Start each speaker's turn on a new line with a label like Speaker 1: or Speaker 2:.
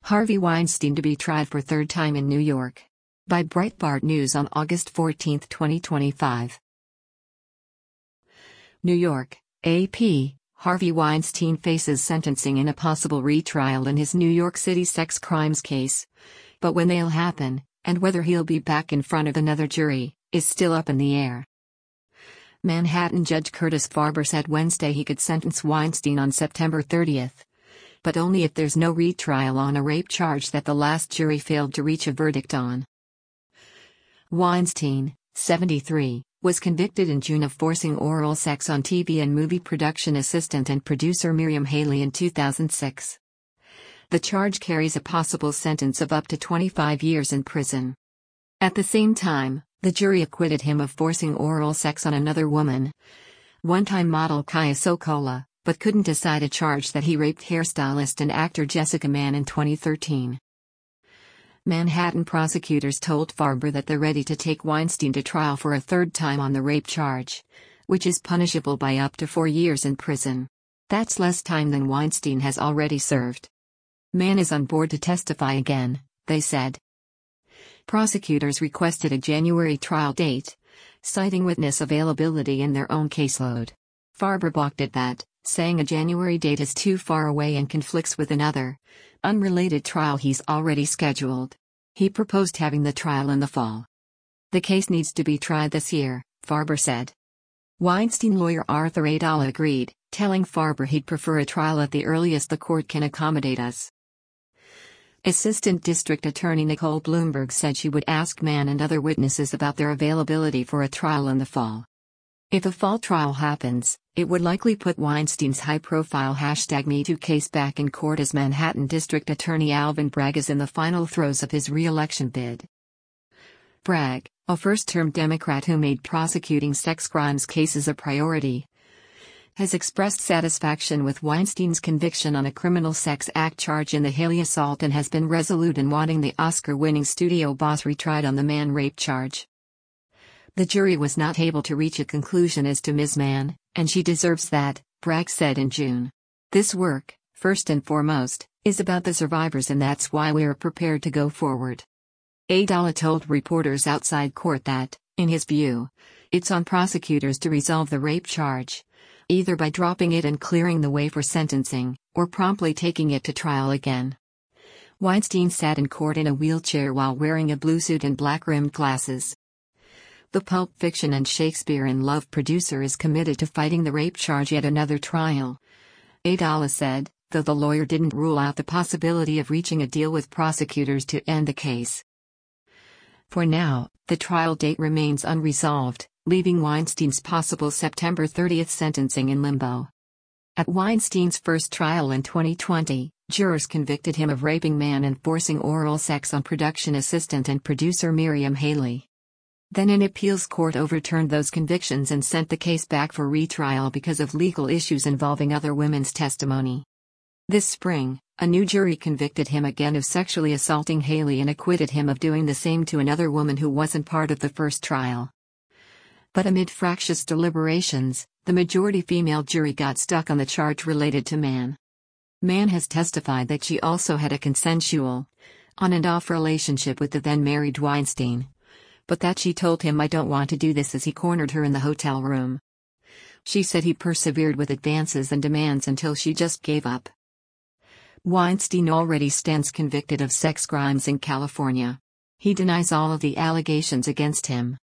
Speaker 1: Harvey Weinstein to be tried for third time in New York. By Breitbart News on August 14, 2025. New York, AP. Harvey Weinstein faces sentencing in a possible retrial in his New York City sex crimes case. But when they'll happen, and whether he'll be back in front of another jury, is still up in the air. Manhattan Judge Curtis Farber said Wednesday he could sentence Weinstein on September 30. But only if there's no retrial on a rape charge that the last jury failed to reach a verdict on. Weinstein, 73, was convicted in June of forcing oral sex on TV and movie production assistant and producer Miriam Haley in 2006. The charge carries a possible sentence of up to 25 years in prison. At the same time, the jury acquitted him of forcing oral sex on another woman, one-time model Kaya Sokola, but couldn't decide a charge that he raped hairstylist and actor Jessica Mann in 2013. Manhattan prosecutors told Farber that they're ready to take Weinstein to trial for a third time on the rape charge, which is punishable by up to 4 years in prison. That's less time than Weinstein has already served. Mann is on board to testify again, they said. Prosecutors requested a January trial date, citing witness availability in their own caseload. Farber balked at that, saying a January date is too far away and conflicts with another, unrelated trial he's already scheduled. He proposed having the trial in the fall. The case needs to be tried this year, Farber said. Weinstein lawyer Arthur Aidala agreed, telling Farber he'd prefer a trial at the earliest the court can accommodate us. Assistant District Attorney Nicole Bloomberg said she would ask Mann and other witnesses about their availability for a trial in the fall. If a fall trial happens, it would likely put Weinstein's high-profile #MeToo case back in court as Manhattan District Attorney Alvin Bragg is in the final throes of his re-election bid. Bragg, a first-term Democrat who made prosecuting sex crimes cases a priority, has expressed satisfaction with Weinstein's conviction on a criminal sex act charge in the Haley assault and has been resolute in wanting the Oscar-winning studio boss retried on the Mann rape charge. The jury was not able to reach a conclusion as to Ms. Mann, and she deserves that, Bragg said in June. This work, first and foremost, is about the survivors and that's why we're prepared to go forward. Aidala told reporters outside court that, in his view, it's on prosecutors to resolve the rape charge, either by dropping it and clearing the way for sentencing, or promptly taking it to trial again. Weinstein sat in court in a wheelchair while wearing a blue suit and black-rimmed glasses. The Pulp Fiction and Shakespeare in Love producer is committed to fighting the rape charge at another trial, Aidala said, though the lawyer didn't rule out the possibility of reaching a deal with prosecutors to end the case. For now, the trial date remains unresolved, leaving Weinstein's possible September 30 sentencing in limbo. At Weinstein's first trial in 2020, jurors convicted him of raping Mann and forcing oral sex on production assistant and producer Miriam Haley. Then an appeals court overturned those convictions and sent the case back for retrial because of legal issues involving other women's testimony. This spring, a new jury convicted him again of sexually assaulting Haley and acquitted him of doing the same to another woman who wasn't part of the first trial. But amid fractious deliberations, the majority female jury got stuck on the charge related to Mann. Mann has testified that she also had a consensual, on-and-off relationship with the then-married Weinstein, but that she told him "I don't want to do this" as he cornered her in the hotel room. She said he persevered with advances and demands until she just gave up. Weinstein already stands convicted of sex crimes in California. He denies all of the allegations against him.